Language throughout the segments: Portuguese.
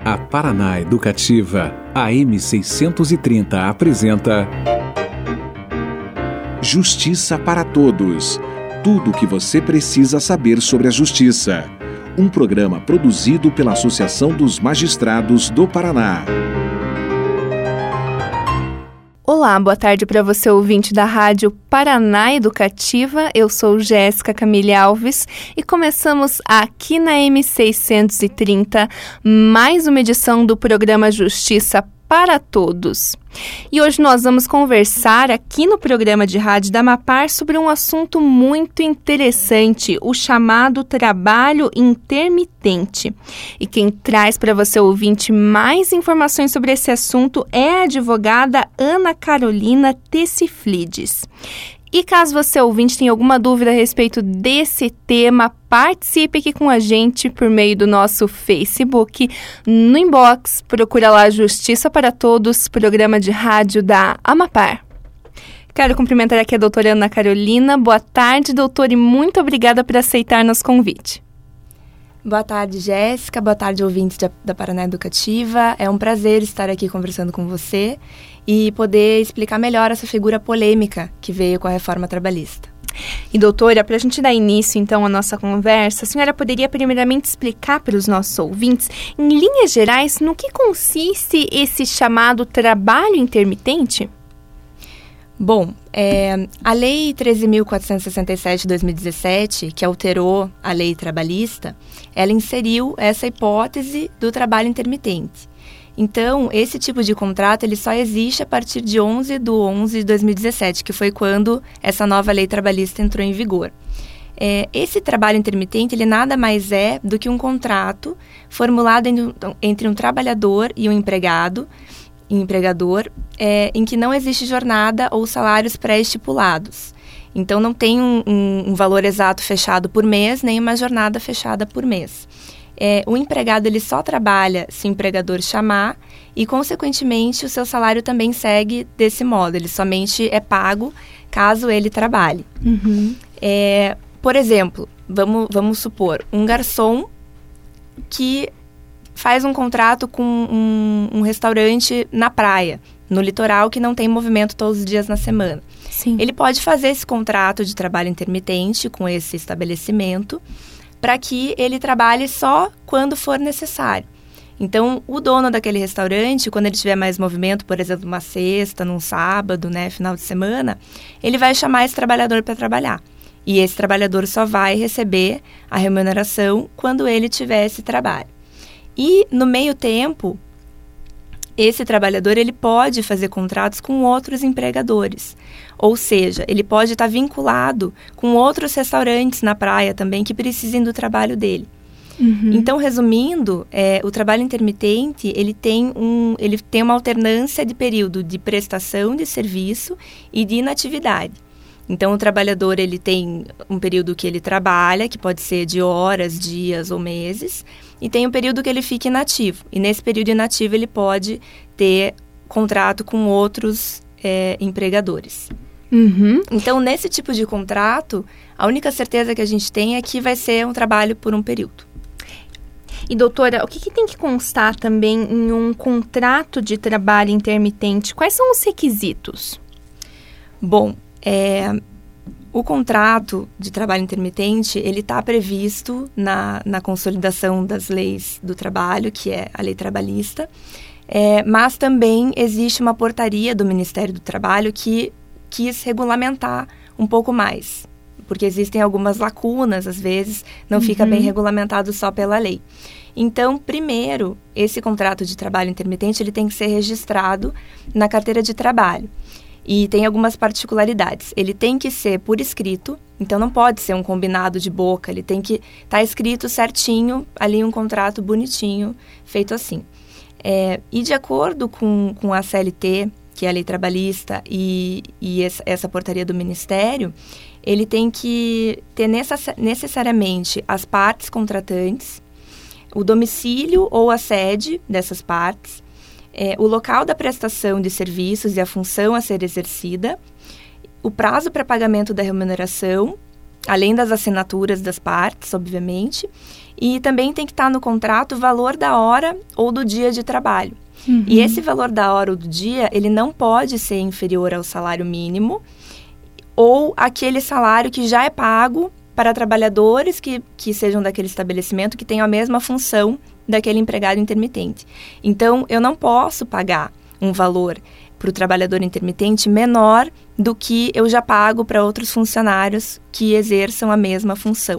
A Paraná Educativa, AM 630 apresenta Justiça para Todos. Tudo o que você precisa saber sobre a justiça. Um programa produzido pela Associação dos Magistrados do Paraná. Olá, boa tarde para você, ouvinte da Rádio Paraná Educativa. Eu sou Jéssica Camille Alves e começamos aqui na M630 mais uma edição do programa Justiça para Todos. E hoje nós vamos conversar aqui no programa de rádio da Amapar sobre um assunto muito interessante, o chamado trabalho intermitente. E quem traz para você, ouvinte, mais informações sobre esse assunto é a advogada Ana Carolina Tessiflides. E caso você, ouvinte, tenha alguma dúvida a respeito desse tema, participe aqui com a gente por meio do nosso Facebook. No inbox, procura lá Justiça para Todos, programa de rádio da Amapar. Quero cumprimentar aqui a doutora Ana Carolina. Boa tarde, doutora, e muito obrigada por aceitar nosso convite. Boa tarde, Jéssica. Boa tarde, ouvintes da Paraná Educativa. É um prazer estar aqui conversando com você e poder explicar melhor essa figura polêmica que veio com a reforma trabalhista. E, doutora, para a gente dar início, então, à nossa conversa, a senhora poderia primeiramente explicar para os nossos ouvintes, em linhas gerais, no que consiste esse chamado trabalho intermitente? Bom, a Lei 13.467 de 2017, que alterou a lei trabalhista, ela inseriu essa hipótese do trabalho intermitente. Então, esse tipo de contrato ele só existe a partir de 11/11 de 2017, que foi quando essa nova lei trabalhista entrou em vigor. Esse trabalho intermitente ele nada mais é do que um contrato formulado entre um trabalhador e um empregador, em que não existe jornada ou salários pré-estipulados. Então, não tem um valor exato fechado por mês, nem uma jornada fechada por mês. O empregado ele só trabalha se o empregador chamar e, consequentemente, o seu salário também segue desse modo. Ele somente é pago caso ele trabalhe. Uhum. Por exemplo, vamos supor, um garçom que faz um contrato com um restaurante na praia, no litoral, que não tem movimento todos os dias na semana. Sim. Ele pode fazer esse contrato de trabalho intermitente com esse estabelecimento para que ele trabalhe só quando for necessário. Então, o dono daquele restaurante, quando ele tiver mais movimento, por exemplo, uma sexta, num sábado, final de semana, ele vai chamar esse trabalhador para trabalhar. E esse trabalhador só vai receber a remuneração quando ele tiver esse trabalho. E, no meio tempo, esse trabalhador ele pode fazer contratos com outros empregadores. Ou seja, ele pode estar vinculado com outros restaurantes na praia também que precisem do trabalho dele. Uhum. Então, resumindo, o trabalho intermitente ele tem uma alternância de período de prestação de serviço e de inatividade. Então, o trabalhador ele tem um período que ele trabalha, que pode ser de horas, dias ou meses, e tem um período que ele fica inativo. E nesse período inativo ele pode ter contrato com outros empregadores. Uhum. Então, nesse tipo de contrato, a única certeza que a gente tem é que vai ser um trabalho por um período. E, doutora, o que tem que constar também em um contrato de trabalho intermitente? Quais são os requisitos? Bom, o contrato de trabalho intermitente, ele está previsto na consolidação das leis do trabalho, que é a lei trabalhista, mas também existe uma portaria do Ministério do Trabalho que quis regulamentar um pouco mais, porque existem algumas lacunas, às vezes, não fica bem regulamentado só pela lei. Então, primeiro, esse contrato de trabalho intermitente, ele tem que ser registrado na carteira de trabalho. E tem algumas particularidades. Ele tem que ser por escrito, então não pode ser um combinado de boca, ele tem que estar escrito certinho, ali um contrato bonitinho, feito assim. E de acordo com a CLT, que é a lei trabalhista, e essa portaria do Ministério, ele tem que ter necessariamente as partes contratantes, o domicílio ou a sede dessas partes, o local da prestação de serviços e a função a ser exercida, o prazo para pagamento da remuneração além das assinaturas das partes, obviamente, e também tem que estar no contrato o valor da hora ou do dia de trabalho. E esse valor da hora ou do dia, ele não pode ser inferior ao salário mínimo ou aquele salário que já é pago para trabalhadores que sejam daquele estabelecimento que tenham a mesma função daquele empregado intermitente. Então, eu não posso pagar um valor para o trabalhador intermitente menor do que eu já pago para outros funcionários que exerçam a mesma função.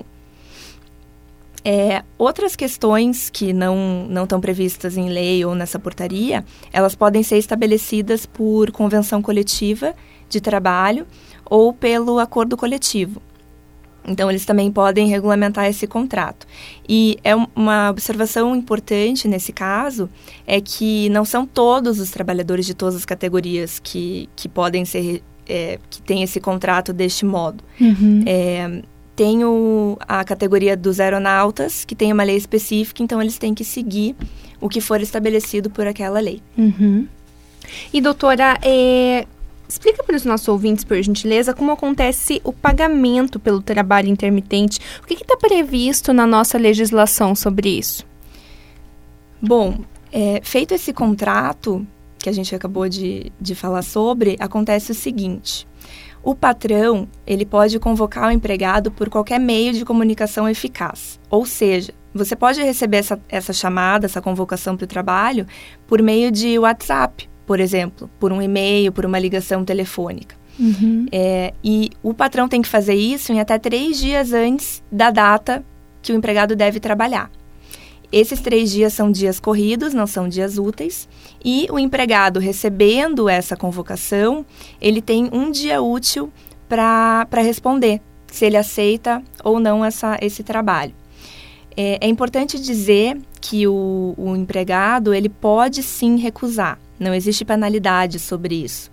Outras questões que não estão previstas em lei ou nessa portaria, elas podem ser estabelecidas por convenção coletiva de trabalho ou pelo acordo coletivo. Então, eles também podem regulamentar esse contrato. E uma observação importante nesse caso é que não são todos os trabalhadores de todas as categorias que podem ser, que têm esse contrato deste modo. Tem a categoria dos aeronautas, que tem uma lei específica, então eles têm que seguir o que for estabelecido por aquela lei. E, doutora, explica para os nossos ouvintes, por gentileza, como acontece o pagamento pelo trabalho intermitente. O que está previsto na nossa legislação sobre isso? Bom, feito esse contrato, que a gente acabou de falar sobre, acontece o seguinte. O patrão, ele pode convocar o empregado por qualquer meio de comunicação eficaz. Ou seja, você pode receber essa chamada, essa convocação para o trabalho, por meio de WhatsApp, por exemplo, por um e-mail, por uma ligação telefônica. E o patrão tem que fazer isso em até 3 dias antes da data que o empregado deve trabalhar. Esses 3 dias são dias corridos, não são dias úteis, e o empregado recebendo essa convocação, ele tem 1 dia útil para responder se ele aceita ou não esse trabalho. É importante dizer que o empregado, ele pode sim recusar, não existe penalidade sobre isso.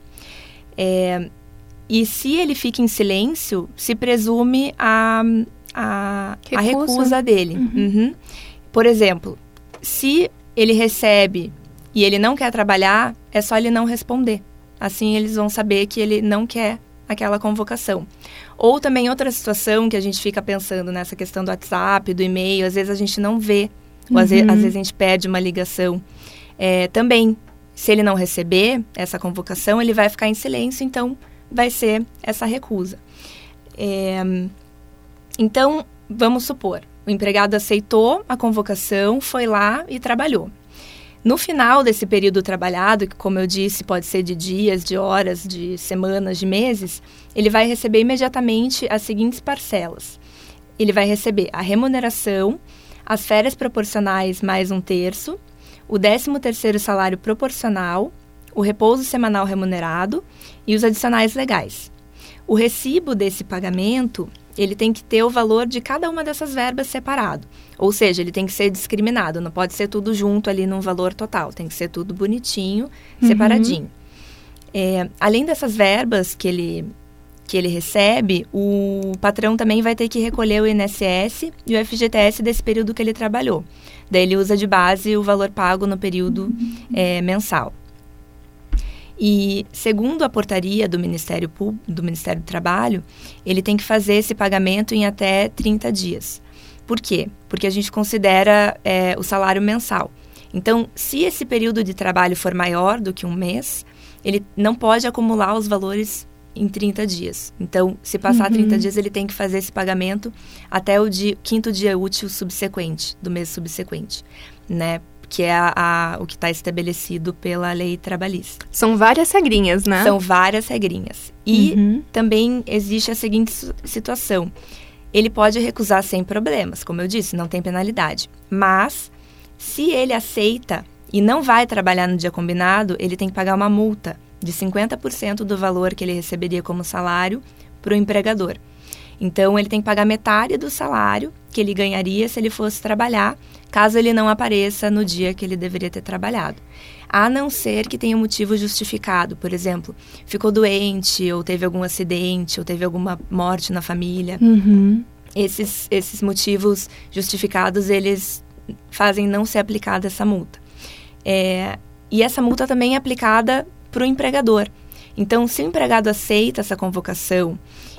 E se ele fica em silêncio, se presume a recusa dele. Por exemplo, se ele recebe e ele não quer trabalhar, é só ele não responder. Assim, eles vão saber que ele não quer aquela convocação. Ou também outra situação que a gente fica pensando nessa questão do WhatsApp, do e-mail, às vezes a gente não vê, ou às vezes a gente perde uma ligação. Também, se ele não receber essa convocação, ele vai ficar em silêncio, então vai ser essa recusa. Então, vamos supor, o empregado aceitou a convocação, foi lá e trabalhou. No final desse período trabalhado, que como eu disse, pode ser de dias, de horas, de semanas, de meses, ele vai receber imediatamente as seguintes parcelas. Ele vai receber a remuneração, as férias proporcionais mais 1/3, o 13º salário proporcional, o repouso semanal remunerado e os adicionais legais. O recibo desse pagamento, ele tem que ter o valor de cada uma dessas verbas separado. Ou seja, ele tem que ser discriminado, não pode ser tudo junto ali num valor total, tem que ser tudo bonitinho, separadinho. Além dessas verbas que ele recebe, o patrão também vai ter que recolher o INSS e o FGTS desse período que ele trabalhou. Daí ele usa de base o valor pago no período mensal. E, segundo a portaria do Ministério do Trabalho, ele tem que fazer esse pagamento em até 30 dias. Por quê? Porque a gente considera o salário mensal. Então, se esse período de trabalho for maior do que 1 mês, ele não pode acumular os valores em 30 dias. Então, se passar 30 dias, ele tem que fazer esse pagamento até o 5º dia útil subsequente, do mês subsequente, né? Que é o que está estabelecido pela lei trabalhista. São várias regrinhas, né? São várias regrinhas. E também existe a seguinte situação. Ele pode recusar sem problemas, como eu disse, não tem penalidade. Mas, se ele aceita e não vai trabalhar no dia combinado, ele tem que pagar uma multa de 50% do valor que ele receberia como salário para o empregador. Então, ele tem que pagar metade do salário que ele ganharia se ele fosse trabalhar, caso ele não apareça no dia que ele deveria ter trabalhado. A não ser que tenha um motivo justificado. Por exemplo, ficou doente, ou teve algum acidente, ou teve alguma morte na família. Esses motivos justificados, eles fazem não ser aplicada essa multa. E essa multa também é aplicada para o empregador. Então, se o empregado aceita essa convocação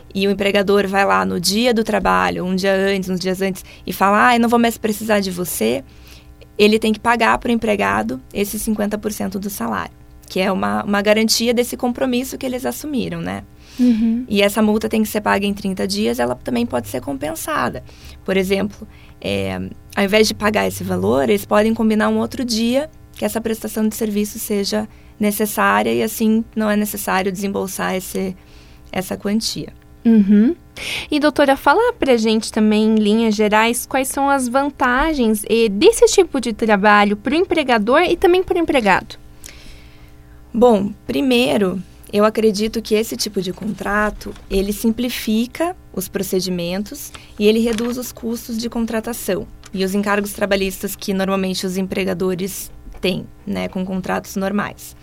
e o empregador vai lá no dia do trabalho, um dia antes, uns dias antes, e fala, eu não vou mais precisar de você, ele tem que pagar para o empregado esses 50% do salário, que é uma garantia desse compromisso que eles assumiram, né? Uhum. E essa multa tem que ser paga em 30 dias, ela também pode ser compensada. Por exemplo, ao invés de pagar esse valor, eles podem combinar um outro dia que essa prestação de serviço seja necessária e assim não é necessário desembolsar essa quantia. Uhum. E doutora, fala pra gente também em linhas gerais quais são as vantagens desse tipo de trabalho para o empregador e também para o empregado. Bom, primeiro, eu acredito que esse tipo de contrato, ele simplifica os procedimentos e ele reduz os custos de contratação e os encargos trabalhistas que normalmente os empregadores têm, né, com contratos normais.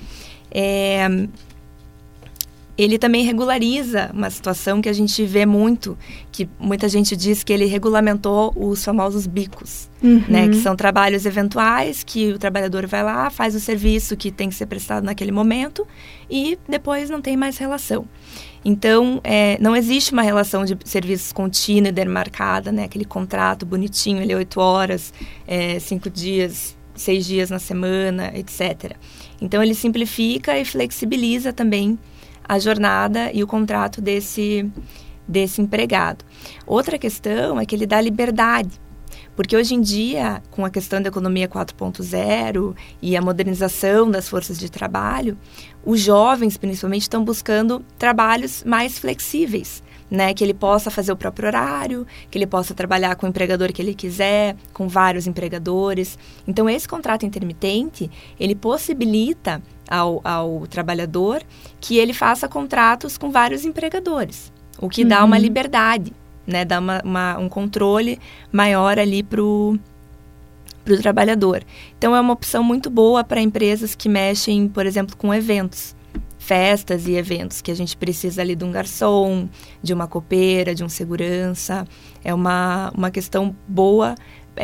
Ele também regulariza uma situação que a gente vê muito, que muita gente diz que ele regulamentou os famosos bicos, né, que são trabalhos eventuais, que o trabalhador vai lá, faz o serviço que tem que ser prestado naquele momento e depois não tem mais relação. Então, não existe uma relação de serviços contínua e demarcada, né, aquele contrato bonitinho, ele 8 horas, 5 dias, 6 dias na semana, etc. Então, ele simplifica e flexibiliza também a jornada e o contrato desse empregado. Outra questão é que ele dá liberdade, porque hoje em dia, com a questão da economia 4.0 e a modernização das forças de trabalho, os jovens, principalmente, estão buscando trabalhos mais flexíveis, né? Que ele possa fazer o próprio horário, que ele possa trabalhar com o empregador que ele quiser, com vários empregadores. Então, esse contrato intermitente, ele possibilita ao trabalhador que ele faça contratos com vários empregadores, o que dá uma liberdade, né? Dá um controle maior ali para o trabalhador. Então, é uma opção muito boa para empresas que mexem, por exemplo, com eventos, festas e eventos, que a gente precisa ali de um garçom, de uma copeira, de um segurança. É uma questão boa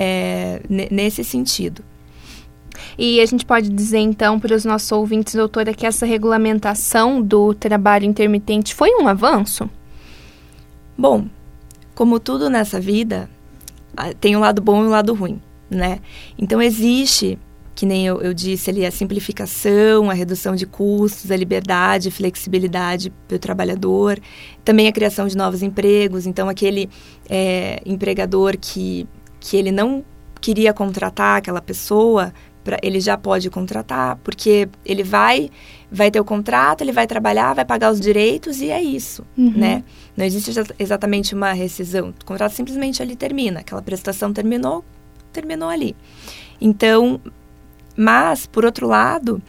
nesse sentido. E a gente pode dizer, então, para os nossos ouvintes, doutora, que essa regulamentação do trabalho intermitente foi um avanço? Bom, como tudo nessa vida, tem um lado bom e um lado ruim, né? Então, existe, que nem eu disse ali, a simplificação, a redução de custos, a liberdade, flexibilidade para o trabalhador, também a criação de novos empregos. Então, aquele empregador que ele não queria contratar aquela pessoa, ele já pode contratar, porque ele vai ter o contrato, ele vai trabalhar, vai pagar os direitos e é isso, né? Não existe exatamente uma rescisão. O contrato simplesmente ali termina. Aquela prestação terminou ali. Então, mas, por outro lado,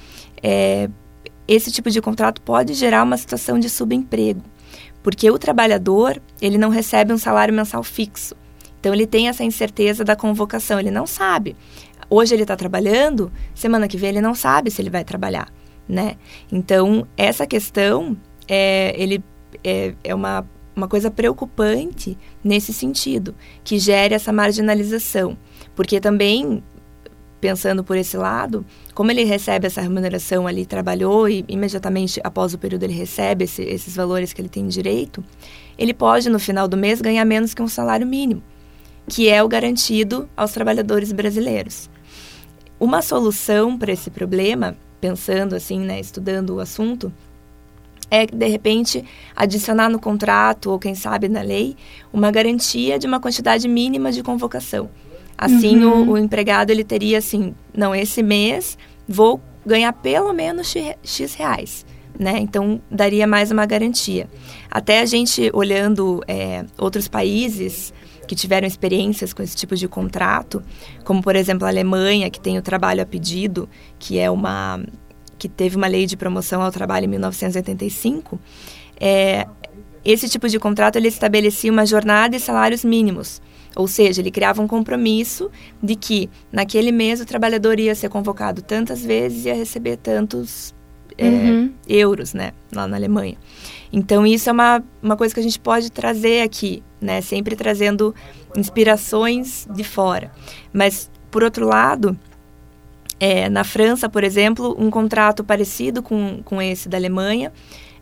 esse tipo de contrato pode gerar uma situação de subemprego, porque o trabalhador, ele não recebe um salário mensal fixo. Então, ele tem essa incerteza da convocação, ele não sabe. Hoje ele está trabalhando, semana que vem ele não sabe se ele vai trabalhar, né? Então, essa questão é uma coisa preocupante nesse sentido, que gere essa marginalização. Porque também, pensando por esse lado, como ele recebe essa remuneração ali, trabalhou e imediatamente após o período ele recebe esses valores que ele tem direito, ele pode, no final do mês, ganhar menos que um salário mínimo, que é o garantido aos trabalhadores brasileiros. Uma solução para esse problema, pensando assim, né, estudando o assunto, é, de repente, adicionar no contrato, ou quem sabe na lei, uma garantia de uma quantidade mínima de convocação. Assim, o empregado, ele teria assim, não, esse mês vou ganhar pelo menos X reais, né? Então, daria mais uma garantia. Até a gente, olhando outros países que tiveram experiências com esse tipo de contrato, como, por exemplo, a Alemanha, que tem o trabalho a pedido, que teve uma lei de promoção ao trabalho em 1985, esse tipo de contrato, ele estabelecia uma jornada e salários mínimos. Ou seja, ele criava um compromisso de que, naquele mês, o trabalhador ia ser convocado tantas vezes e ia receber tantos euros, né, lá na Alemanha. Então, isso é uma coisa que a gente pode trazer aqui, né, sempre trazendo inspirações de fora. Mas, por outro lado, na França, por exemplo, um contrato parecido com esse da Alemanha,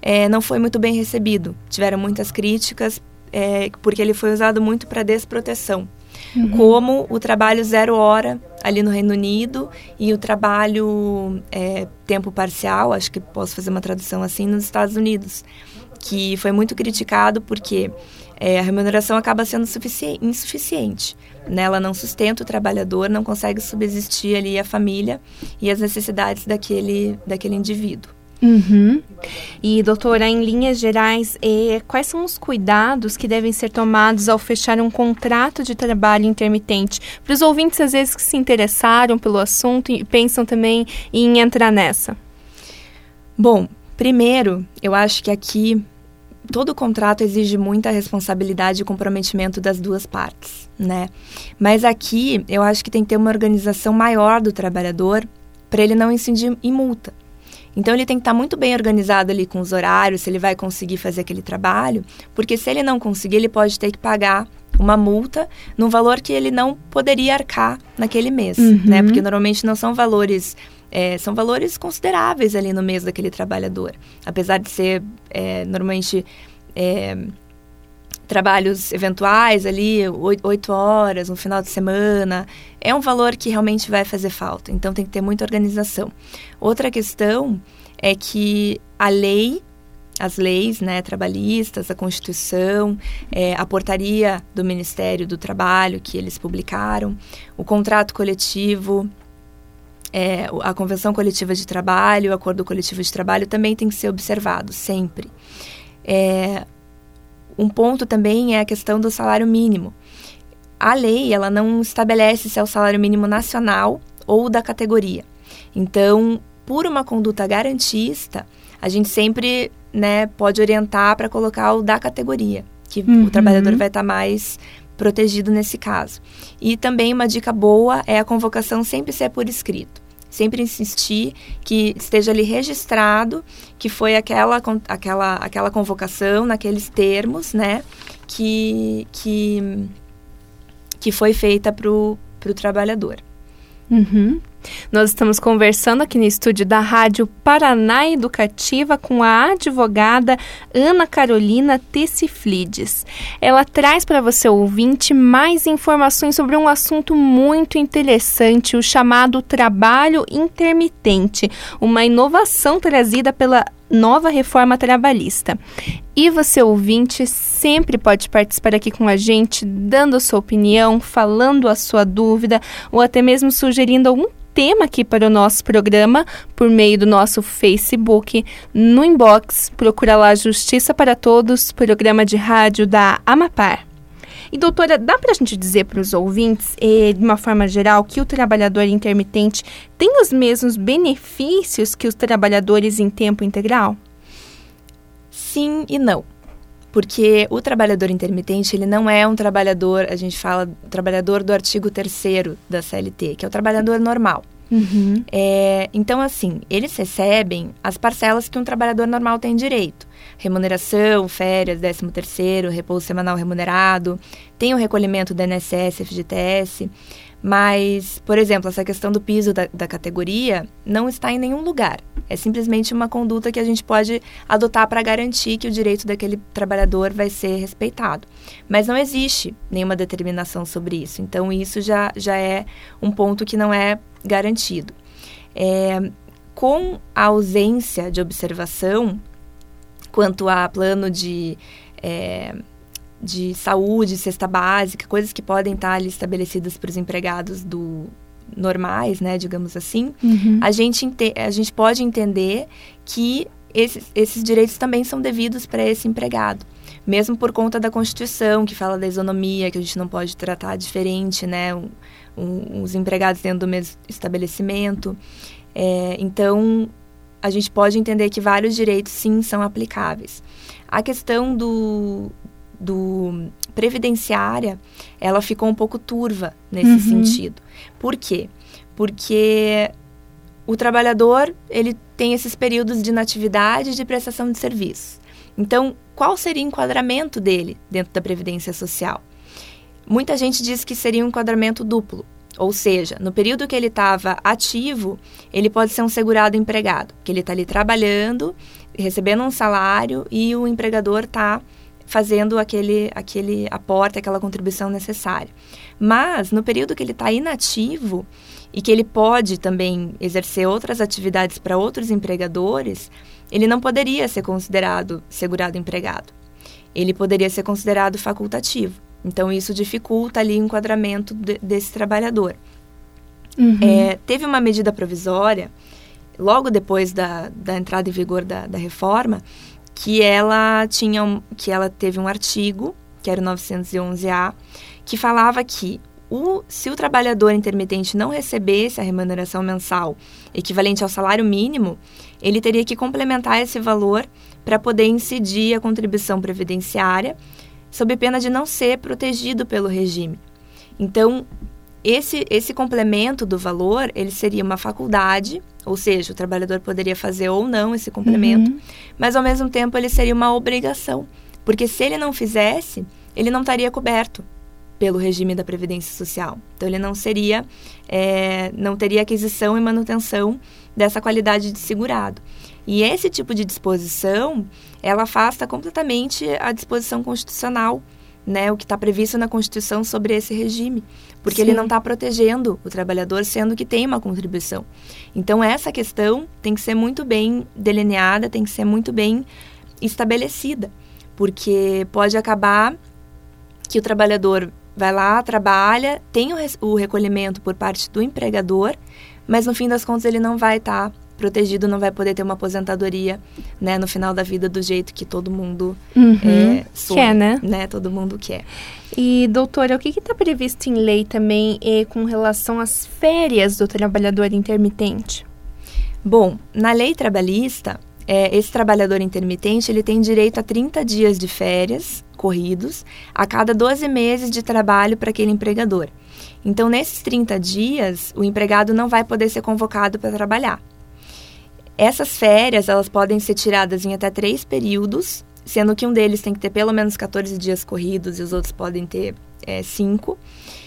não foi muito bem recebido. Tiveram muitas críticas, porque ele foi usado muito para desproteção. Como o trabalho 0 hora ali no Reino Unido e o trabalho tempo parcial, acho que posso fazer uma tradução assim, nos Estados Unidos, que foi muito criticado porque a remuneração acaba sendo insuficiente, né? Ela não sustenta o trabalhador, não consegue subsistir ali a família e as necessidades daquele indivíduo. E, doutora, em linhas gerais, quais são os cuidados que devem ser tomados ao fechar um contrato de trabalho intermitente? Para os ouvintes, às vezes, que se interessaram pelo assunto e pensam também em entrar nessa. Bom, primeiro, eu acho que aqui todo contrato exige muita responsabilidade e comprometimento das duas partes, né? Mas aqui, eu acho que tem que ter uma organização maior do trabalhador para ele não incidir em multa. Então, ele tem que estar muito bem organizado ali com os horários, se ele vai conseguir fazer aquele trabalho, porque se ele não conseguir, ele pode ter que pagar uma multa num valor que ele não poderia arcar naquele mês, né? Porque normalmente não são valores, são valores consideráveis ali no mês daquele trabalhador. Apesar de ser, normalmente, trabalhos eventuais ali, 8 horas, no final de semana, é um valor que realmente vai fazer falta. Então, tem que ter muita organização. Outra questão é que as leis, né, trabalhistas, a Constituição, a portaria do Ministério do Trabalho que eles publicaram, o contrato coletivo, a Convenção Coletiva de Trabalho, o Acordo Coletivo de Trabalho também tem que ser observado sempre. Um ponto também é a questão do salário mínimo. A lei, ela não estabelece se é o salário mínimo nacional ou da categoria. Então, por uma conduta garantista, a gente sempre, né, pode orientar para colocar o da categoria, que o trabalhador vai estar mais protegido nesse caso. E também uma dica boa é a convocação sempre ser por escrito. Sempre insistir que esteja ali registrado que foi aquela convocação, naqueles termos, né, que foi feita para o trabalhador. Nós estamos conversando aqui no estúdio da Rádio Paraná Educativa com a advogada Ana Carolina Tessiflides. Ela traz para você, ouvinte, mais informações sobre um assunto muito interessante, o chamado trabalho intermitente, uma inovação trazida pela nova reforma trabalhista. E você, ouvinte, sempre pode participar aqui com a gente, dando a sua opinião, falando a sua dúvida ou até mesmo sugerindo algum tema aqui para o nosso programa por meio do nosso Facebook. No inbox, procura lá Justiça para Todos, programa de rádio da Amapar. E, doutora, dá para a gente dizer para os ouvintes, de uma forma geral, que o trabalhador intermitente tem os mesmos benefícios que os trabalhadores em tempo integral? Sim e não. Porque o trabalhador intermitente, ele não é um trabalhador, a gente fala trabalhador do artigo 3º da CLT, que é o trabalhador normal. Então, assim, eles recebem as parcelas que um trabalhador normal tem direito. Remuneração, férias, 13º, repouso semanal remunerado, tem o recolhimento do INSS, FGTS, mas, por exemplo, essa questão do piso da categoria não está em nenhum lugar. É simplesmente uma conduta que a gente pode adotar para garantir que o direito daquele trabalhador vai ser respeitado. Mas não existe nenhuma determinação sobre isso. Então, isso já é um ponto que não é garantido. Com a ausência de observação quanto a plano de saúde, cesta básica, coisas que podem estar ali estabelecidas para os empregados normais, né, digamos assim, a gente pode entender que esses direitos também são devidos para esse empregado, mesmo por conta da Constituição, que fala da isonomia, que a gente não pode tratar diferente, né, os empregados dentro do mesmo estabelecimento. Então, a gente pode entender que vários direitos, sim, são aplicáveis. A questão do previdenciária, ela ficou um pouco turva nesse sentido. Por quê? Porque o trabalhador, ele tem esses períodos de inatividade e de prestação de serviços. Então, qual seria o enquadramento dele dentro da Previdência Social? Muita gente diz que seria um enquadramento duplo. Ou seja, no período que ele estava ativo, ele pode ser um segurado empregado, que ele está ali trabalhando, recebendo um salário e o empregador está fazendo aquele aporte, aquela contribuição necessária. Mas, no período que ele está inativo e que ele pode também exercer outras atividades para outros empregadores, ele não poderia ser considerado segurado empregado. Ele poderia ser considerado facultativo. Então, isso dificulta ali o enquadramento desse trabalhador. Teve uma medida provisória, logo depois da entrada em vigor da reforma, que ela teve um artigo, que era o 911-A, que falava que se o trabalhador intermitente não recebesse a remuneração mensal equivalente ao salário mínimo, ele teria que complementar esse valor para poder incidir a contribuição previdenciária, sob pena de não ser protegido pelo regime. Então, esse complemento do valor, ele seria uma faculdade, ou seja, o trabalhador poderia fazer ou não esse complemento, mas ao mesmo tempo ele seria uma obrigação, porque se ele não fizesse, ele não estaria coberto pelo regime da Previdência Social. Então, ele não teria aquisição e manutenção dessa qualidade de segurado. E esse tipo de disposição, ela afasta completamente a disposição constitucional, né, o que está previsto na Constituição sobre esse regime, porque ele não está protegendo o trabalhador, sendo que tem uma contribuição. Então, essa questão tem que ser muito bem delineada, tem que ser muito bem estabelecida, porque pode acabar que o trabalhador vai lá, trabalha, tem o recolhimento por parte do empregador, mas no fim das contas ele não vai estar protegido, não vai poder ter uma aposentadoria, né, no final da vida do jeito que todo mundo sonha, quer, né? Todo mundo quer. E, doutora, o que está previsto em lei também com relação às férias do trabalhador intermitente? Bom, na lei trabalhista, esse trabalhador intermitente, ele tem direito a 30 dias de férias corridos a cada 12 meses de trabalho para aquele empregador. Então, nesses 30 dias, o empregado não vai poder ser convocado para trabalhar. Essas férias, elas podem ser tiradas em até 3 períodos, sendo que um deles tem que ter pelo menos 14 dias corridos e os outros podem ter 5.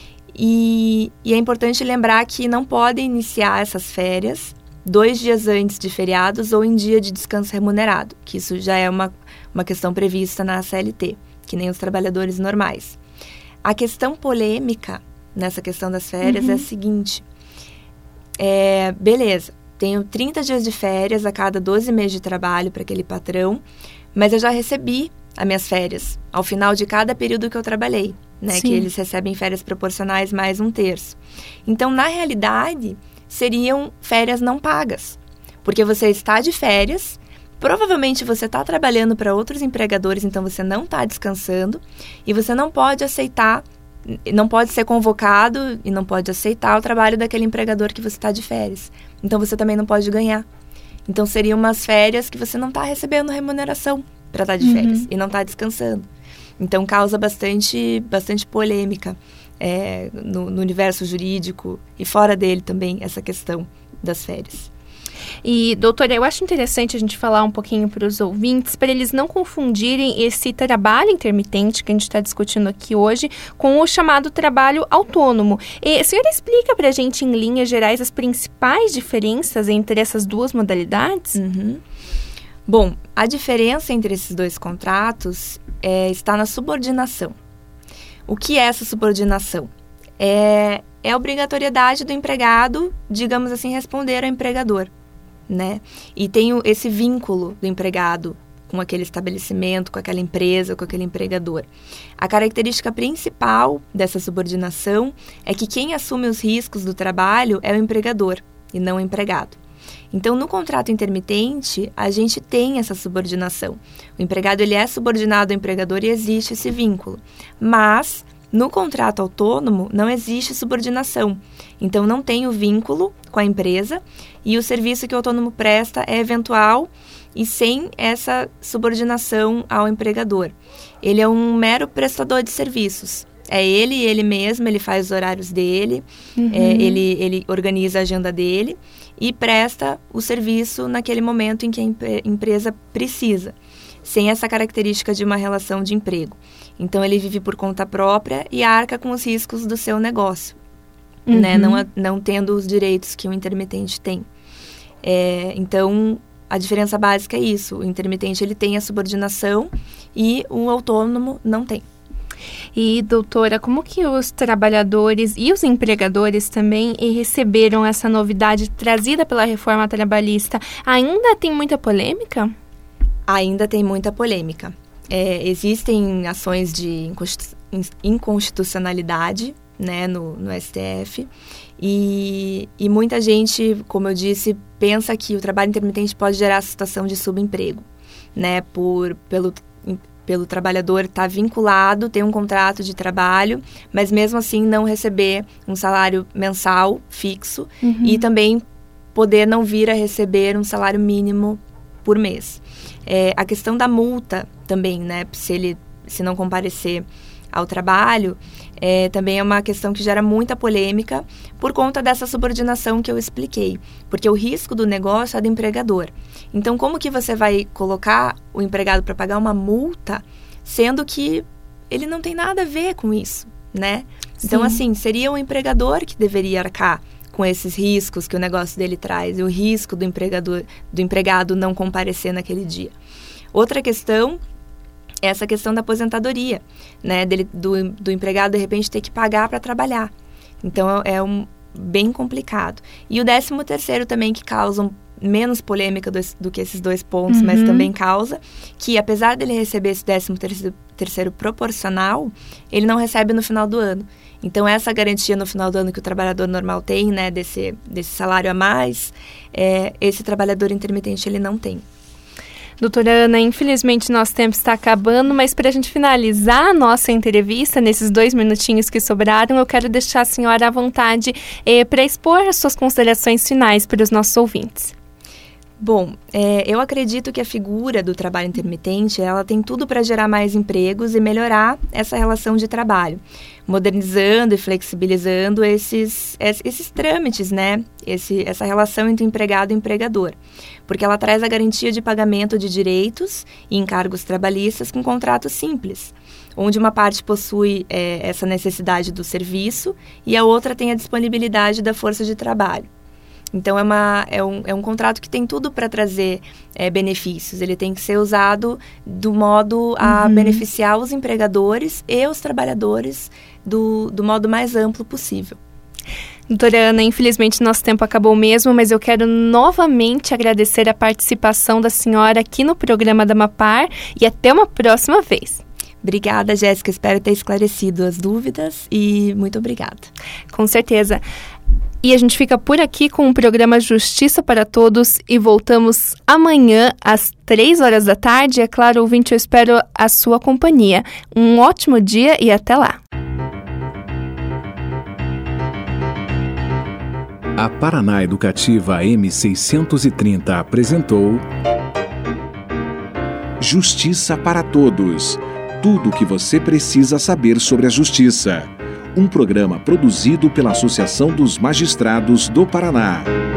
E é importante lembrar que não podem iniciar essas férias 2 dias antes de feriados ou em dia de descanso remunerado, que isso já é uma questão prevista na CLT, que nem os trabalhadores normais. A questão polêmica nessa questão das férias é a seguinte: beleza, tenho 30 dias de férias a cada 12 meses de trabalho para aquele patrão, mas eu já recebi as minhas férias ao final de cada período que eu trabalhei, né? Sim. Que eles recebem férias proporcionais mais 1/3. Então, na realidade, seriam férias não pagas, porque você está de férias, provavelmente você está trabalhando para outros empregadores, então você não está descansando e você não pode aceitar, não pode ser convocado e não pode aceitar o trabalho daquele empregador que você está de férias. Então, você também não pode ganhar. Então, seriam umas férias que você não está recebendo remuneração para estar de férias e não está descansando. Então, causa bastante polêmica no universo jurídico e fora dele também, essa questão das férias. E, doutora, eu acho interessante a gente falar um pouquinho para os ouvintes, para eles não confundirem esse trabalho intermitente que a gente está discutindo aqui hoje com o chamado trabalho autônomo. A senhora explica para a gente, em linhas gerais, as principais diferenças entre essas duas modalidades? Bom, a diferença entre esses dois contratos está na subordinação. O que é essa subordinação? É a obrigatoriedade do empregado, digamos assim, responder ao empregador, né? E tem esse vínculo do empregado com aquele estabelecimento, com aquela empresa, com aquele empregador. A característica principal dessa subordinação é que quem assume os riscos do trabalho é o empregador e não o empregado. Então, no contrato intermitente, a gente tem essa subordinação. O empregado ele é subordinado ao empregador e existe esse vínculo. Mas, no contrato autônomo, não existe subordinação. Então, não tem o vínculo com a empresa e o serviço que o autônomo presta é eventual e sem essa subordinação ao empregador. Ele é um mero prestador de serviços. É ele mesmo, ele faz os horários dele, ele organiza a agenda dele e presta o serviço naquele momento em que a empresa precisa, sem essa característica de uma relação de emprego. Então, ele vive por conta própria e arca com os riscos do seu negócio, né? Não tendo os direitos que o intermitente tem. Então, a diferença básica é isso. O intermitente ele tem a subordinação e o autônomo não tem. E, doutora, como que os trabalhadores e os empregadores também receberam essa novidade trazida pela reforma trabalhista? Ainda tem muita polêmica? Ainda tem muita polêmica. Existem ações de inconstitucionalidade, né, no STF, e muita gente, como eu disse, pensa que o trabalho intermitente pode gerar situação de subemprego, né, pelo trabalhador estar vinculado, ter um contrato de trabalho, mas mesmo assim não receber um salário mensal fixo e também poder não vir a receber um salário mínimo por mês. A questão da multa também, né, se não comparecer ao trabalho, também é uma questão que gera muita polêmica por conta dessa subordinação que eu expliquei, porque o risco do negócio é do empregador. Então, como que você vai colocar o empregado para pagar uma multa, sendo que ele não tem nada a ver com isso, né? Sim. Então, assim, seria o empregador que deveria arcar com esses riscos que o negócio dele traz e o risco do empregado não comparecer naquele dia. Outra questão é essa questão da aposentadoria, né? Do empregado, de repente, ter que pagar para trabalhar. Então, bem complicado. E o 13º também, que causa menos polêmica do que esses dois pontos, mas também causa, que apesar dele receber esse 13º proporcional, ele não recebe no final do ano. Então, essa garantia no final do ano que o trabalhador normal tem, né, desse salário a mais, esse trabalhador intermitente ele não tem. Doutora Ana, infelizmente nosso tempo está acabando, mas para a gente finalizar a nossa entrevista, nesses 2 minutinhos que sobraram, eu quero deixar a senhora à vontade para expor as suas considerações finais para os nossos ouvintes. Bom, eu acredito que a figura do trabalho intermitente, ela tem tudo para gerar mais empregos e melhorar essa relação de trabalho, modernizando e flexibilizando esses trâmites, né? Essa relação entre empregado e empregador, porque ela traz a garantia de pagamento de direitos e encargos trabalhistas com contrato simples, onde uma parte possui essa necessidade do serviço e a outra tem a disponibilidade da força de trabalho. Então, é um contrato que tem tudo para trazer benefícios. Ele tem que ser usado do modo a beneficiar os empregadores e os trabalhadores do modo mais amplo possível. Doutora Ana, infelizmente nosso tempo acabou mesmo, mas eu quero novamente agradecer a participação da senhora aqui no programa da Mapar e até uma próxima vez. Obrigada, Jéssica. Espero ter esclarecido as dúvidas e muito obrigada. Com certeza. E a gente fica por aqui com o programa Justiça para Todos e voltamos amanhã às 3h da tarde. É claro, ouvinte, eu espero a sua companhia. Um ótimo dia e até lá. A Paraná Educativa M630 apresentou Justiça para Todos. Tudo o que você precisa saber sobre a justiça. Um programa produzido pela Associação dos Magistrados do Paraná.